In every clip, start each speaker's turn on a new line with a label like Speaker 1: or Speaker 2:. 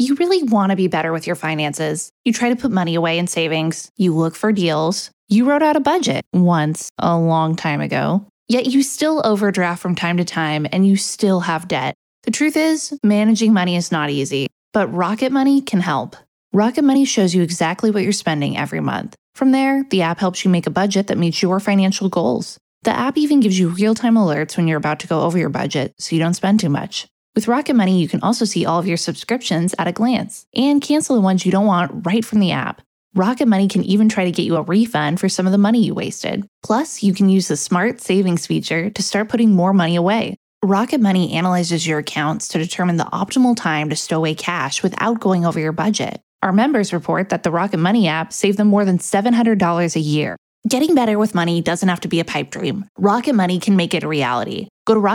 Speaker 1: You really want to be better with your finances. You try to put money away in savings. You look for deals. You wrote out a budget once, a long time ago. Yet you still overdraft from time to time and you still have debt. The truth is, managing money is not easy, but Rocket Money can help. Rocket Money shows you exactly what you're spending every month. From there, the app helps you make a budget that meets your financial goals. The app even gives you real-time alerts when you're about to go over your budget so you don't spend too much. With Rocket Money, you can also see all of your subscriptions at a glance and cancel the ones you don't want right from the app. Rocket Money can even try to get you a refund for some of the money you wasted. Plus, you can use the Smart Savings feature to start putting more money away. Rocket Money analyzes your accounts to determine the optimal time to stow away cash without going over your budget. Our members report that the Rocket Money app saved them more than $700 a year. Getting better with money doesn't have to be a pipe dream. Rocket Money can make it a reality. Go to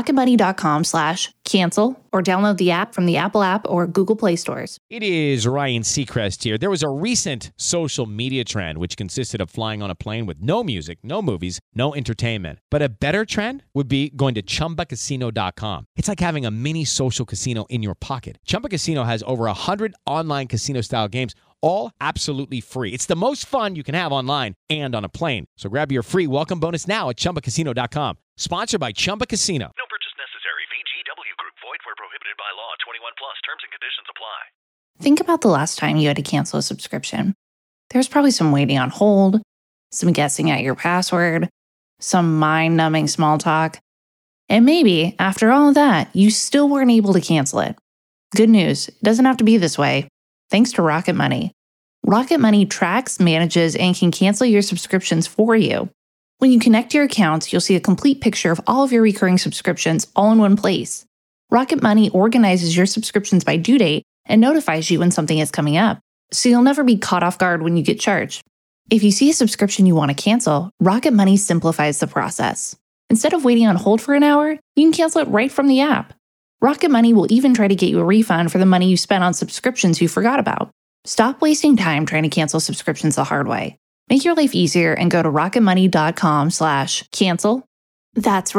Speaker 1: rocketmoney.com/cancel or download the app from the Apple app or Google Play stores.
Speaker 2: It is Ryan Seacrest here. There was a recent social media trend which consisted of flying on a plane with no music, no movies, no entertainment. But a better trend would be going to ChumbaCasino.com. It's like having a mini social casino in your pocket. Chumba Casino has over 100 online casino-style games, all absolutely free. It's the most fun you can have online and on a plane. So grab your free welcome bonus now at ChumbaCasino.com. Sponsored by Chumba Casino.
Speaker 3: No purchase necessary. VGW Group. Void where prohibited by law. 21 plus. Terms and conditions apply.
Speaker 1: Think about the last time you had to cancel a subscription. There's probably some waiting on hold, some guessing at your password, some mind-numbing small talk. And maybe, after all of that, you still weren't able to cancel it. Good news, it doesn't have to be this way. Thanks to Rocket Money. Rocket Money tracks, manages, and can cancel your subscriptions for you. When you connect your accounts, you'll see a complete picture of all of your recurring subscriptions all in one place. Rocket Money organizes your subscriptions by due date and notifies you when something is coming up, so you'll never be caught off guard when you get charged. If you see a subscription you want to cancel, Rocket Money simplifies the process. Instead of waiting on hold for an hour, you can cancel it right from the app. Rocket Money will even try to get you a refund for the money you spent on subscriptions you forgot about. Stop wasting time trying to cancel subscriptions the hard way. Make your life easier and go to rocketmoney.com/cancel. That's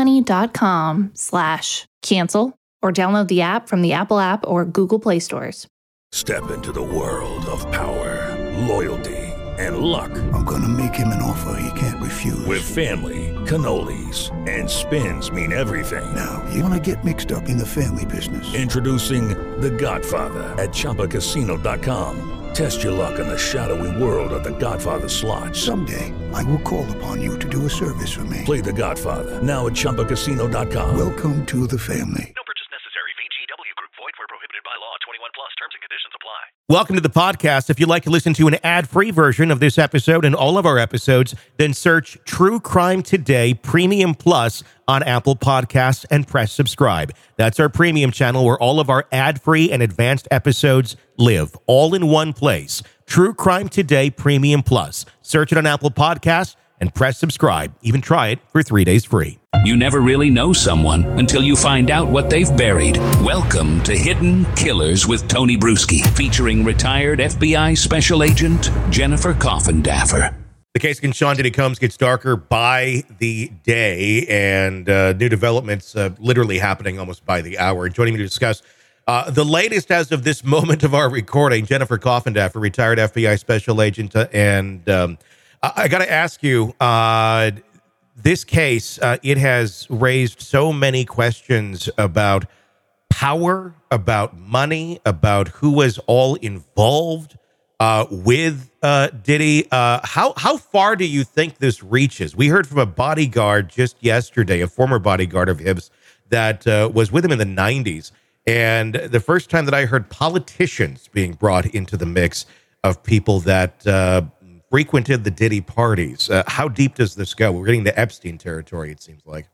Speaker 1: rocketmoney.com/cancel or download the app from the Apple app or Google Play stores.
Speaker 4: Step into the world of power, loyalty, and luck.
Speaker 5: I'm gonna make him an offer he can't refuse.
Speaker 4: With family, cannolis, and spins mean everything.
Speaker 5: Now, you wanna get mixed up in the family business.
Speaker 4: Introducing The Godfather at ChumbaCasino.com. Test your luck in the shadowy world of The Godfather slot.
Speaker 5: Someday, I will call upon you to do a service for me.
Speaker 4: Play The Godfather now at ChumbaCasino.com.
Speaker 5: Welcome to the family.
Speaker 3: No purchase necessary. VGW Group. Void where prohibited by law. 21 plus. Terms and conditions apply.
Speaker 6: Welcome to the podcast. If you'd like to listen to an ad-free version of this episode and all of our episodes, then search True Crime Today Premium Plus on Apple Podcasts and press subscribe. That's our premium channel where all of our ad-free and advanced episodes live, all in one place. True Crime Today Premium Plus. Search it on Apple Podcasts and press subscribe. Even try it for 3 days free.
Speaker 7: You never really know someone until you find out what they've buried. Welcome to Hidden Killers with Tony Bruschi, featuring retired FBI Special Agent Jennifer Coffindaffer.
Speaker 6: The case against Sean Diddy Combs gets darker by the day, and new developments literally happening almost by the hour. Joining me to discuss the latest as of this moment of our recording, Jennifer Coffindaffer, retired FBI Special Agent. And I got to ask you, this case, it has raised so many questions about power, about money, about who was all involved with Diddy. How far do you think this reaches? We heard from a bodyguard just yesterday, a former bodyguard of his that was with him in the 90s. And the first time that I heard politicians being brought into the mix of people that frequented the Diddy parties. How deep does this go? We're getting to Epstein territory, it seems like.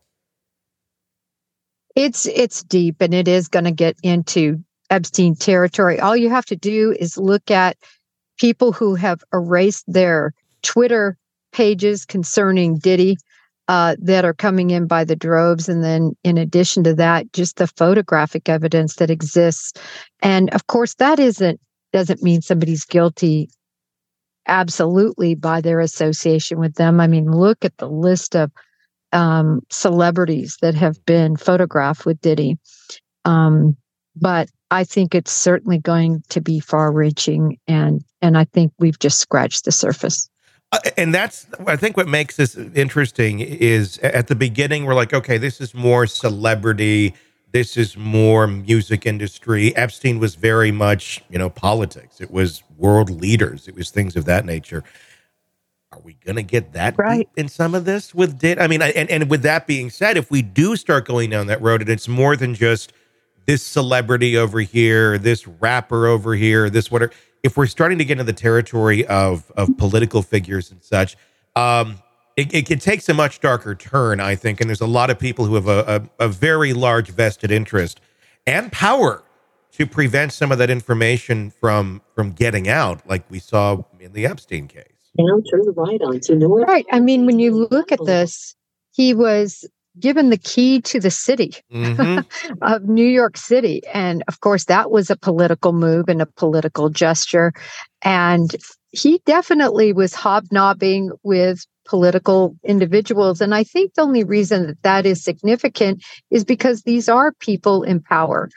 Speaker 8: It's deep, and it is going to get into Epstein territory. All you have to do is look at people who have erased their Twitter pages concerning Diddy that are coming in by the droves. And then in addition to that, just the photographic evidence that exists. And of course, that doesn't mean somebody's guilty absolutely by their association with them. I mean, look at the list of celebrities that have been photographed with Diddy. But I think it's certainly going to be far-reaching, and I think we've just scratched the surface.
Speaker 6: And that's, I think, what makes this interesting is at the beginning, we're like, okay, this is more celebrity. This is more music industry. Epstein was very much, politics. It was world leaders. It was things of that nature. Are we going to get that deep in some of this with Diddy? I mean, and with that being said, if we do start going down that road, and it's more than just this celebrity over here, this rapper over here, this whatever. If we're starting to get into the territory of political figures and such, it takes a much darker turn, I think. And there's a lot of people who have a very large vested interest and power to prevent some of that information from getting out, like we saw in the Epstein case.
Speaker 9: Now turn right onto North.
Speaker 8: Right. I mean, when you look at this, he was given the key to the city of New York City. And of course, that was a political move and a political gesture. And he definitely was hobnobbing with political individuals. And I think the only reason that that is significant is because these are people in power.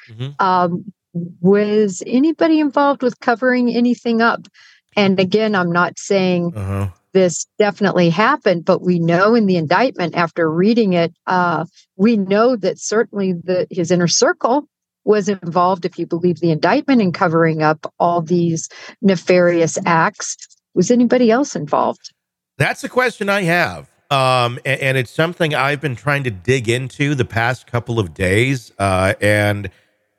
Speaker 8: Was anybody involved with covering anything up? And again, I'm not saying this definitely happened, but we know in the indictment, after reading it, we know that certainly his inner circle was involved, if you believe the indictment, in covering up all these nefarious acts. Was anybody else involved?
Speaker 6: That's a question I have. And it's something I've been trying to dig into the past couple of days. And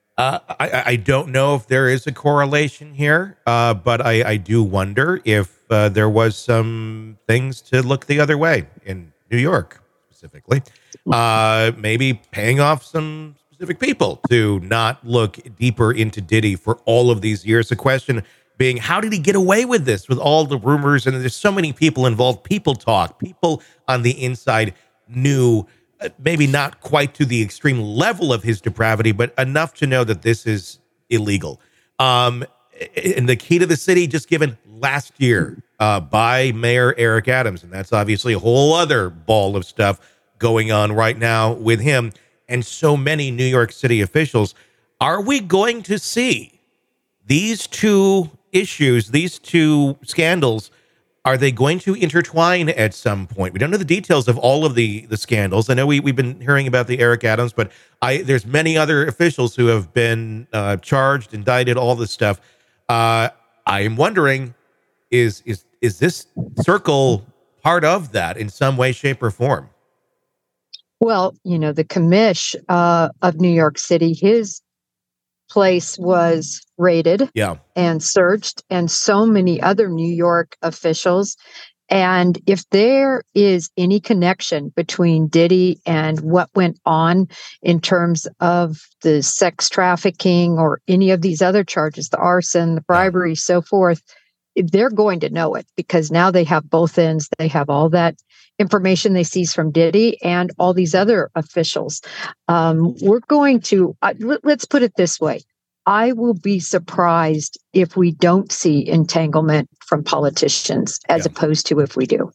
Speaker 6: I don't know if there is a correlation here, but I do wonder if there was some things to look the other way in New York, specifically. Maybe paying off some specific people to not look deeper into Diddy for all of these years. The question being, how did he get away with this with all the rumors? And there's so many people involved. People talk. People on the inside knew, maybe not quite to the extreme level of his depravity, but enough to know that this is illegal. And the key to the city just given last year by Mayor Eric Adams. And that's obviously a whole other ball of stuff going on right now with him and so many New York City officials. Are we going to see these two issues, these two scandals? Are they going to intertwine at some point? We don't know the details of all of the scandals. I know we've been hearing about the Eric Adams, but there's many other officials who have been charged, indicted, all this stuff. I am wondering, is this circle part of that in some way, shape, or form?
Speaker 8: Well, the commish of New York City, his place was raided and searched, and so many other New York officials. And if there is any connection between Diddy and what went on in terms of the sex trafficking or any of these other charges, the arson, the bribery, so forth, they're going to know it, because now they have both ends. They have all that information they seize from Diddy and all these other officials. We're going to, let's put it this way. I will be surprised if we don't see entanglement from politicians as opposed to if we do.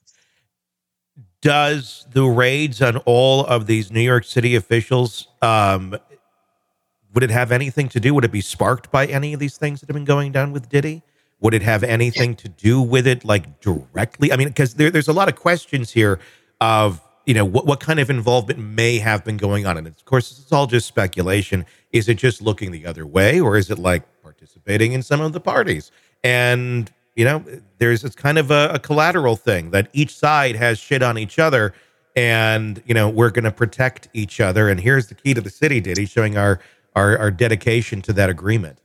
Speaker 6: Does the raids on all of these New York City officials, would it have anything to do? Would it be sparked by any of these things that have been going down with Diddy? Would it have anything to do with it, like directly? I mean, because there's a lot of questions here of, what kind of involvement may have been going on. And of course, it's all just speculation. Is it just looking the other way, or is it like participating in some of the parties? And, it's kind of a collateral thing that each side has shit on each other, and, we're going to protect each other. And here's the key to the city, Diddy, showing our dedication to that agreement.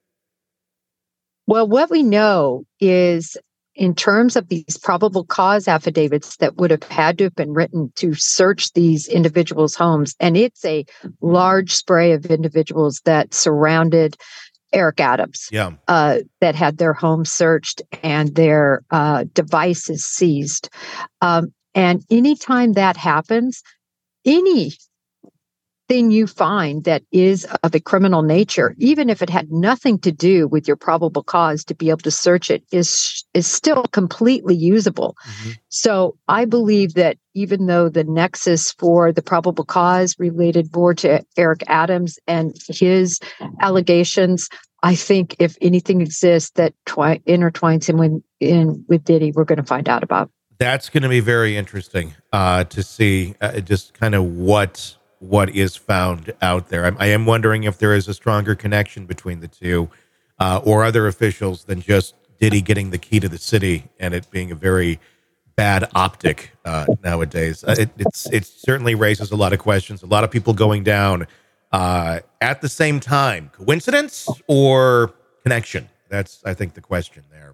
Speaker 8: Well, what we know is, in terms of these probable cause affidavits that would have had to have been written to search these individuals' homes, and it's a large spray of individuals that surrounded Eric Adams, that had their homes searched and their devices seized. And anytime that happens, any anything you find that is of a criminal nature, even if it had nothing to do with your probable cause, to be able to search it is still completely usable. Mm-hmm. So I believe that even though the nexus for the probable cause related more to Eric Adams and his allegations, I think if anything exists that intertwines him with Diddy, we're going to find out about.
Speaker 6: That's going to be very interesting to see just kind of what is found out there. I am wondering if there is a stronger connection between the two or other officials than just Diddy getting the key to the city and it being a very bad optic nowadays. It certainly raises a lot of questions. A lot of people going down at the same time. Coincidence or connection? That's, I think, the question there.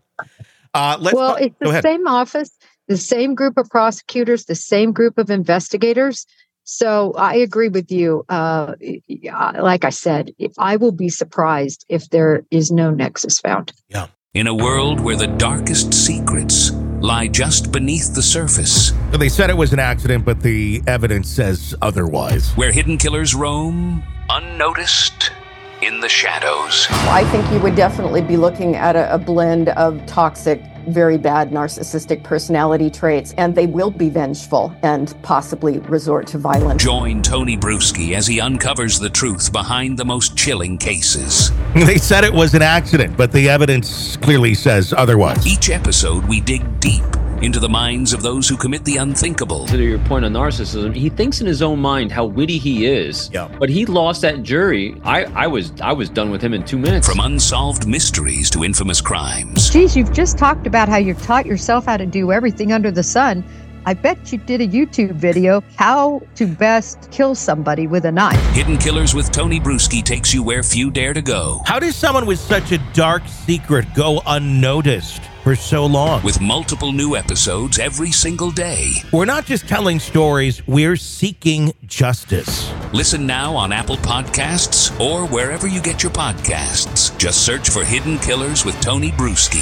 Speaker 8: It's the same office, the same group of prosecutors, the same group of investigators. So I agree with you. Like I said, I will be surprised if there is no nexus found.
Speaker 6: Yeah.
Speaker 7: In a world where the darkest secrets lie just beneath the surface.
Speaker 6: So they said it was an accident, but the evidence says otherwise.
Speaker 7: Where hidden killers roam unnoticed in the shadows.
Speaker 10: I think you would definitely be looking at a blend of toxic, very bad narcissistic personality traits, and they will be vengeful and possibly resort to violence.
Speaker 7: Join Tony Bruschi as he uncovers the truth behind the most chilling cases.
Speaker 6: They said it was an accident, but the evidence clearly says otherwise.
Speaker 7: Each episode, we dig deep into the minds of those who commit the unthinkable.
Speaker 11: To your point on narcissism, he thinks in his own mind how witty he is.
Speaker 6: Yeah.
Speaker 11: But he lost that jury. I was done with him in 2 minutes.
Speaker 7: From unsolved mysteries to infamous crimes.
Speaker 8: Geez, you've just talked about how you've taught yourself how to do everything under the sun. I bet you did a YouTube video, how to best kill somebody with a knife.
Speaker 7: Hidden Killers with Tony Bruschi takes you where few dare to go.
Speaker 6: How does someone with such a dark secret go unnoticed for so long?
Speaker 7: With multiple new episodes every single day.
Speaker 6: We're not just telling stories, we're seeking justice.
Speaker 7: Listen now on Apple Podcasts or wherever you get your podcasts. Just search for Hidden Killers with Tony Bruschi.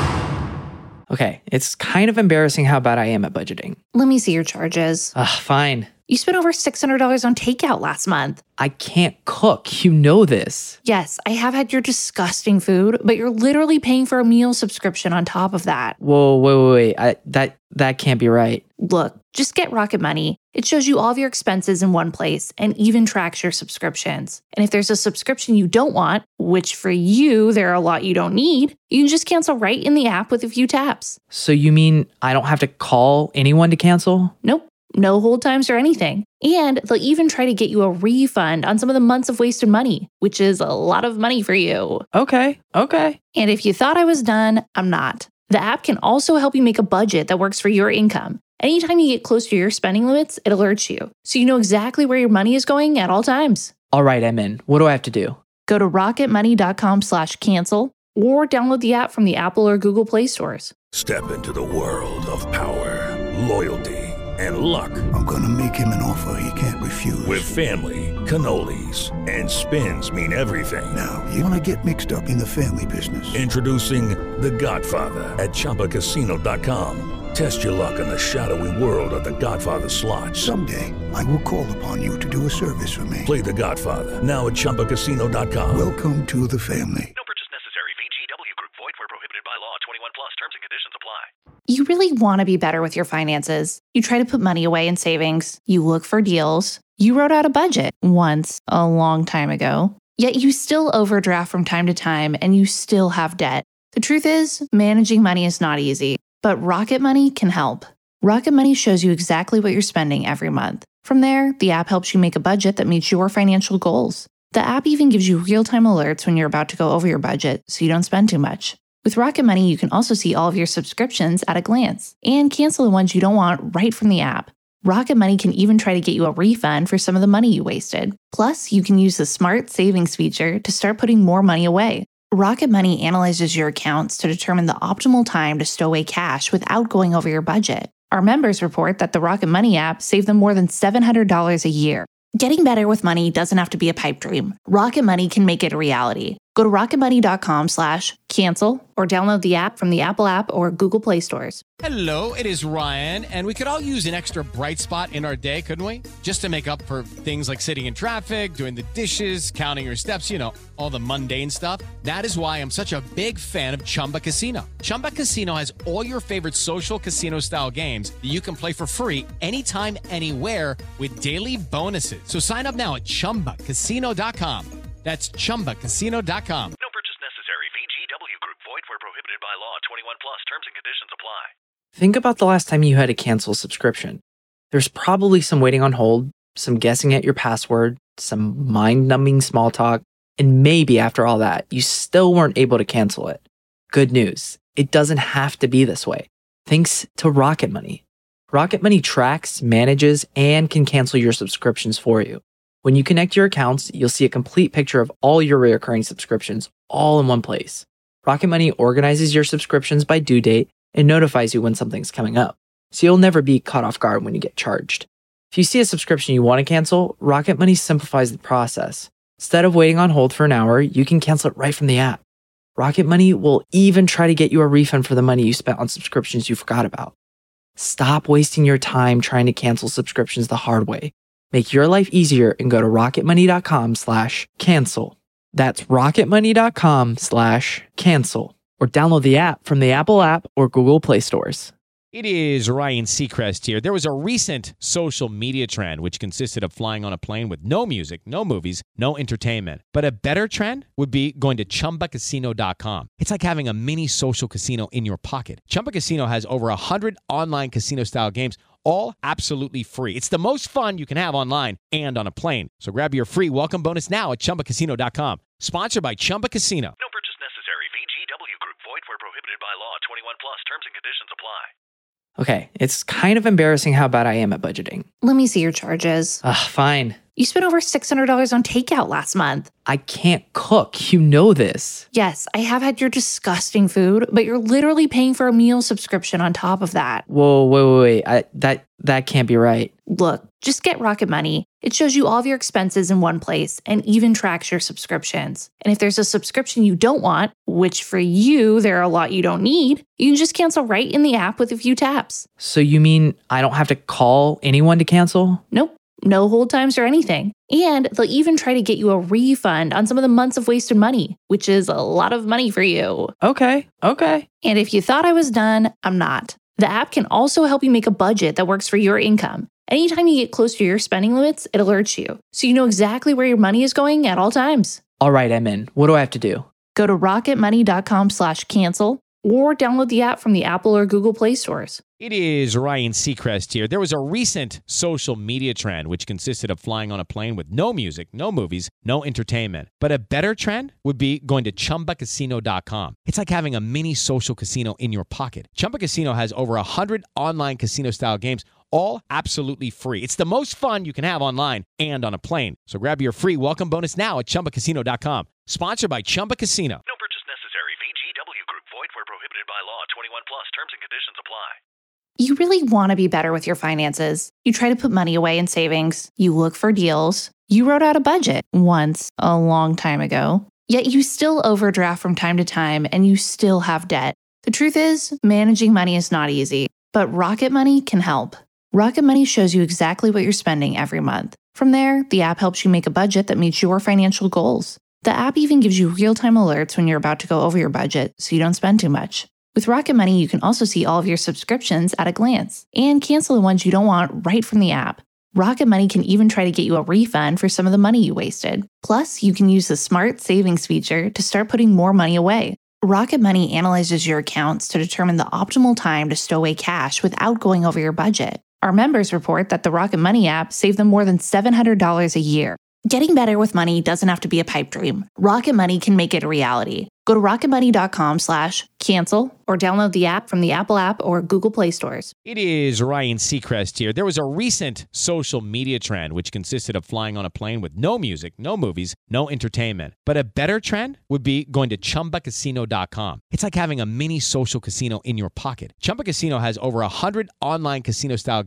Speaker 12: Okay, it's kind of embarrassing how bad I am at budgeting.
Speaker 1: Let me see your charges.
Speaker 12: Fine.
Speaker 1: You spent over $600 on takeout last month.
Speaker 12: I can't cook. You know this.
Speaker 1: Yes, I have had your disgusting food, but you're literally paying for a meal subscription on top of that.
Speaker 12: Whoa, wait. That can't be right.
Speaker 1: Look, just get Rocket Money. It shows you all of your expenses in one place and even tracks your subscriptions. And if there's a subscription you don't want, which for you, there are a lot you don't need, you can just cancel right in the app with a few taps.
Speaker 12: So you mean I don't have to call anyone to cancel?
Speaker 1: Nope. No hold times or anything. And they'll even try to get you a refund on some of the months of wasted money, which is a lot of money for you.
Speaker 12: Okay.
Speaker 1: And if you thought I was done, I'm not. The app can also help you make a budget that works for your income. Anytime you get close to your spending limits, it alerts you, so you know exactly where your money is going at all times.
Speaker 12: All right, I'm in. What do I have to do?
Speaker 1: Go to rocketmoney.com/cancel or download the app from the Apple or Google Play stores.
Speaker 4: Step into the world of power, loyalty, and luck.
Speaker 5: I'm gonna make him an offer he can't refuse.
Speaker 4: With family, cannolis, and spins mean everything.
Speaker 5: Now, you wanna get mixed up in the family business.
Speaker 4: Introducing The Godfather at ChumbaCasino.com. Test your luck in the shadowy world of The Godfather slot.
Speaker 5: Someday, I will call upon you to do a service for me.
Speaker 4: Play The Godfather now at ChumbaCasino.com.
Speaker 5: Welcome to the family.
Speaker 3: No purchase necessary. VGW Group. Void where prohibited by law. 21 plus. Terms and conditions apply.
Speaker 1: You really want to be better with your finances. You try to put money away in savings. You look for deals. You wrote out a budget once a long time ago. Yet you still overdraft from time to time and you still have debt. The truth is, managing money is not easy. But Rocket Money can help. Rocket Money shows you exactly what you're spending every month. From there, the app helps you make a budget that meets your financial goals. The app even gives you real-time alerts when you're about to go over your budget so you don't spend too much. With Rocket Money, you can also see all of your subscriptions at a glance and cancel the ones you don't want right from the app. Rocket Money can even try to get you a refund for some of the money you wasted. Plus, you can use the Smart Savings feature to start putting more money away. Rocket Money analyzes your accounts to determine the optimal time to stow away cash without going over your budget. Our members report that the Rocket Money app saved them more than $700 a year. Getting better with money doesn't have to be a pipe dream. Rocket Money can make it a reality. Go to rocketmoney.com/cancel or download the app from the Apple app or Google Play stores.
Speaker 2: Hello, it is Ryan, and we could all use an extra bright spot in our day, couldn't we? Just to make up for things like sitting in traffic, doing the dishes, counting your steps, you know, all the mundane stuff. That is why I'm such a big fan of Chumba Casino. Chumba Casino has all your favorite social casino-style games that you can play for free anytime, anywhere with daily bonuses. So sign up now at ChumbaCasino.com. That's ChumbaCasino.com.
Speaker 3: No purchase necessary. VGW Group. Void where prohibited by law. 21 plus. Terms and conditions apply.
Speaker 12: Think about the last time you had to cancel a subscription. There's probably some waiting on hold, some guessing at your password, some mind-numbing small talk, and maybe after all that, you still weren't able to cancel it. Good news. It doesn't have to be this way. Thanks to Rocket Money. Rocket Money tracks, manages, and can cancel your subscriptions for you. When you connect your accounts, you'll see a complete picture of all your recurring subscriptions all in one place. Rocket Money organizes your subscriptions by due date and notifies you when something's coming up, so you'll never be caught off guard when you get charged. If you see a subscription you want to cancel, Rocket Money simplifies the process. Instead of waiting on hold for an hour, you can cancel it right from the app. Rocket Money will even try to get you a refund for the money you spent on subscriptions you forgot about. Stop wasting your time trying to cancel subscriptions the hard way. Make your life easier and go to rocketmoney.com/cancel. That's rocketmoney.com/cancel. Or download the app from the Apple app or Google Play stores.
Speaker 2: It is Ryan Seacrest here. There was a recent social media trend which consisted of flying on a plane with no music, no movies, no entertainment. But a better trend would be going to ChumbaCasino.com. It's like having a mini social casino in your pocket. Chumba Casino has over 100 online casino-style games, all absolutely free. It's the most fun you can have online and on a plane. So grab your free welcome bonus now at ChumbaCasino.com. Sponsored by Chumba Casino.
Speaker 3: No purchase necessary. VGW Group. Void where prohibited by law. 21 plus. Terms and conditions apply.
Speaker 12: Okay, it's kind of embarrassing how bad I am at budgeting.
Speaker 1: Let me see your charges.
Speaker 12: Fine.
Speaker 1: You spent over $600 on takeout last month.
Speaker 12: I can't cook. You know this.
Speaker 1: Yes, I have had your disgusting food, but you're literally paying for a meal subscription on top of that.
Speaker 12: Whoa, wait. That can't be right.
Speaker 1: Look, just get Rocket Money. It shows you all of your expenses in one place and even tracks your subscriptions. And if there's a subscription you don't want, which for you, there are a lot you don't need, you can just cancel right in the app with a few taps.
Speaker 12: So you mean I don't have to call anyone to cancel?
Speaker 1: Nope. No hold times or anything. And they'll even try to get you a refund on some of the months of wasted money, which is a lot of money for you.
Speaker 12: Okay.
Speaker 1: And if you thought I was done, I'm not. The app can also help you make a budget that works for your income. Anytime you get close to your spending limits, it alerts you, so you know exactly where your money is going at all times.
Speaker 12: All right, I'm in. What do I have to do?
Speaker 1: Go to rocketmoney.com/cancel or download the app from the Apple or Google Play stores.
Speaker 2: It is Ryan Seacrest here. There was a recent social media trend which consisted of flying on a plane with no music, no movies, no entertainment. But a better trend would be going to ChumbaCasino.com. It's like having a mini social casino in your pocket. Chumba Casino has over 100 online casino-style games, all absolutely free. It's the most fun you can have online and on a plane. So grab your free welcome bonus now at ChumbaCasino.com. Sponsored by Chumba Casino.
Speaker 3: No purchase necessary. VGW Group. Void where prohibited by law. 21 plus. Terms and conditions apply.
Speaker 1: You really want to be better with your finances. You try to put money away in savings. You look for deals. You wrote out a budget once a long time ago. Yet you still overdraft from time to time and you still have debt. The truth is, managing money is not easy, but Rocket Money can help. Rocket Money shows you exactly what you're spending every month. From there, the app helps you make a budget that meets your financial goals. The app even gives you real-time alerts when you're about to go over your budget so you don't spend too much. With Rocket Money, you can also see all of your subscriptions at a glance and cancel the ones you don't want right from the app. Rocket Money can even try to get you a refund for some of the money you wasted. Plus, you can use the Smart Savings feature to start putting more money away. Rocket Money analyzes your accounts to determine the optimal time to stow away cash without going over your budget. Our members report that the Rocket Money app saved them more than $700 a year. Getting better with money doesn't have to be a pipe dream. Rocket Money can make it a reality. Go to rocketmoney.com/cancel or download the app from the Apple app or Google Play stores.
Speaker 2: It is Ryan Seacrest here. There was a recent social media trend which consisted of flying on a plane with no music, no movies, no entertainment. But a better trend would be going to ChumbaCasino.com. It's like having a mini social casino in your pocket. Chumba Casino has over 100 online casino-style games,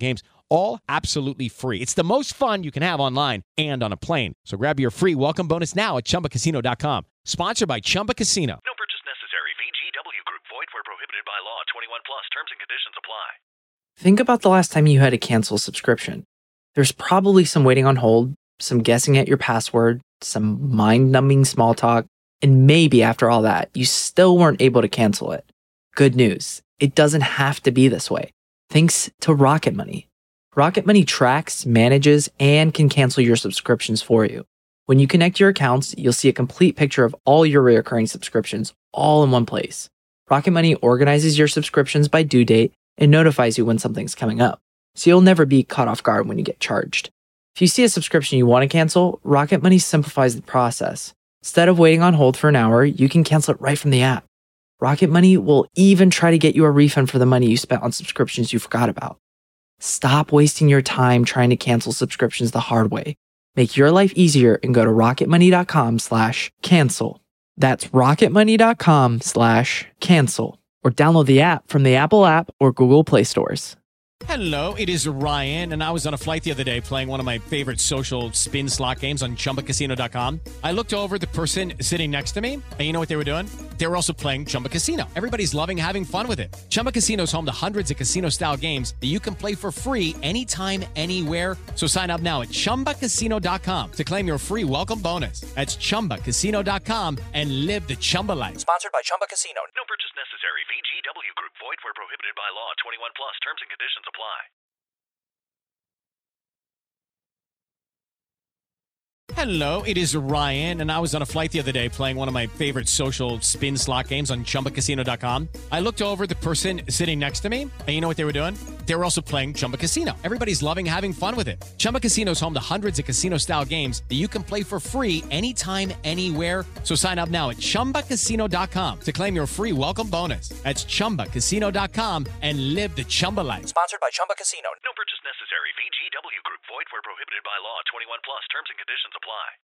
Speaker 2: all absolutely free. It's the most fun you can have online and on a plane. So grab your free welcome bonus now at ChumbaCasino.com. Sponsored by Chumba Casino.
Speaker 3: No purchase necessary. VGW Group. Void where prohibited by law. 21 plus. Terms and conditions apply.
Speaker 12: Think about the last time you had to cancel a subscription. There's probably some waiting on hold, some guessing at your password, some mind-numbing small talk, and maybe after all that, you still weren't able to cancel it. Good news. It doesn't have to be this way. Thanks to Rocket Money. Rocket Money tracks, manages, and can cancel your subscriptions for you. When you connect your accounts, you'll see a complete picture of all your recurring subscriptions all in one place. Rocket Money organizes your subscriptions by due date and notifies you when something's coming up, so you'll never be caught off guard when you get charged. If you see a subscription you want to cancel, Rocket Money simplifies the process. Instead of waiting on hold for an hour, you can cancel it right from the app. Rocket Money will even try to get you a refund for the money you spent on subscriptions you forgot about. Stop wasting your time trying to cancel subscriptions the hard way. Make your life easier and go to rocketmoney.com/cancel. That's rocketmoney.com/cancel. Or download the app from the Apple app or Google Play stores.
Speaker 2: Hello, it is Ryan, and I was on a flight the other day playing one of my favorite social spin slot games on ChumbaCasino.com. I looked over at the person sitting next to me, and you know what they were doing? They were also playing Chumba Casino. Everybody's loving having fun with it. Chumba Casino is home to hundreds of casino-style games that you can play for free anytime, anywhere. So sign up now at ChumbaCasino.com to claim your free welcome bonus. That's ChumbaCasino.com and live the Chumba life.
Speaker 13: Sponsored by Chumba Casino.
Speaker 3: No purchase necessary. VGW Group. Void where prohibited by law. 21 plus. Terms and conditions apply.
Speaker 2: Hello, it is Ryan, and I was on a flight the other day playing one of my favorite social spin slot games on ChumbaCasino.com. I looked over at the person sitting next to me, and you know what they were doing? They were also playing Chumba Casino. Everybody's loving having fun with it. Chumba Casino is home to hundreds of casino-style games that you can play for free anytime, anywhere. So sign up now at ChumbaCasino.com to claim your free welcome bonus. That's ChumbaCasino.com and live the Chumba life.
Speaker 13: Sponsored by Chumba Casino.
Speaker 3: No purchase necessary. VGW Group. Void where prohibited by law. 21 plus. Terms and conditions apply.